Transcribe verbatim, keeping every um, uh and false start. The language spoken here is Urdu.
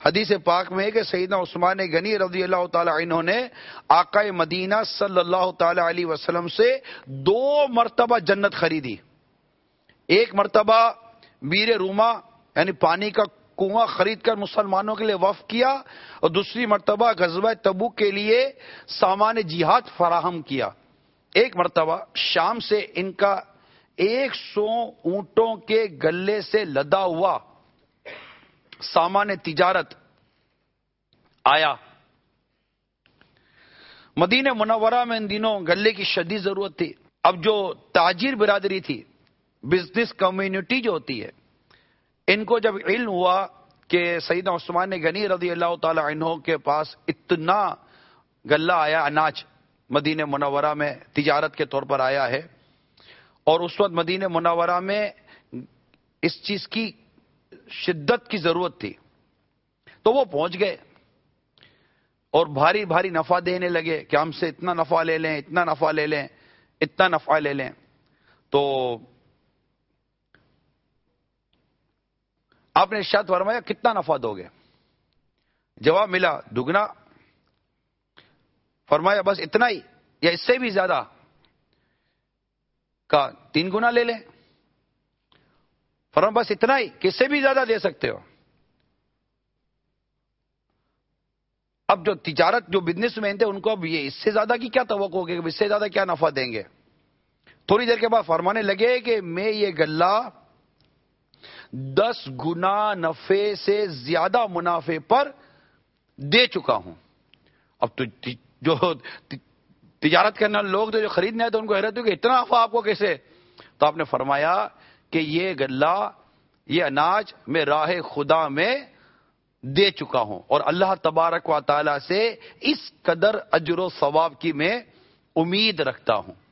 حدیث پاک میں ہے کہ سیدنا عثمان غنی رضی اللہ تعالی عنہ نے آقا مدینہ صلی اللہ تعالی علیہ وسلم سے دو مرتبہ جنت خریدی. ایک مرتبہ بیر روما یعنی پانی کا کنواں خرید کر مسلمانوں کے لیے وقف کیا، اور دوسری مرتبہ غزوہ تبوک کے لیے سامان جہاد فراہم کیا. ایک مرتبہ شام سے ان کا ایک سو اونٹوں کے گلے سے لدا ہوا سامان تجارت آیا. مدینہ منورہ میں ان دنوں غلے کی شدید ضرورت تھی. اب جو تاجر برادری تھی، بزنس کمیونٹی جو ہوتی ہے، ان کو جب علم ہوا کہ سیدنا عثمان غنی رضی اللہ تعالی عنہ کے پاس اتنا غلہ آیا، اناج مدینہ منورہ میں تجارت کے طور پر آیا ہے، اور اس وقت مدینہ منورہ میں اس چیز کی شدت کی ضرورت تھی، تو وہ پہنچ گئے اور بھاری بھاری نفع دینے لگے کہ ہم سے اتنا نفع لے لیں، اتنا نفع لے لیں، اتنا نفع لے لیں. تو آپ نے ارشاد فرمایا کتنا نفع دو گے؟ جواب ملا دگنا. فرمایا بس اتنا ہی یا اس سے بھی زیادہ؟ کا تین گنا لے لیں. فرمایا بس اتنا ہی کہ اس سے بھی زیادہ دے سکتے ہو؟ اب جو تجارت جو بزنس مین تھے ان کو اب یہ اس سے زیادہ کی کیا توقع ہوگی کہ اس سے زیادہ کیا نفع دیں گے؟ تھوڑی دیر کے بعد فرمانے لگے کہ میں یہ غلہ دس گنا نفع سے زیادہ منافع پر دے چکا ہوں. اب تو جو تجارت کرنے والے لوگ جو خریدنے آئے تو ان کو حیرت ہوئی کہ اتنا نفع آپ کو کیسے؟ تو آپ نے فرمایا کہ یہ غلہ، یہ اناج میں راہ خدا میں دے چکا ہوں، اور اللہ تبارک و تعالی سے اس قدر اجر و ثواب کی میں امید رکھتا ہوں.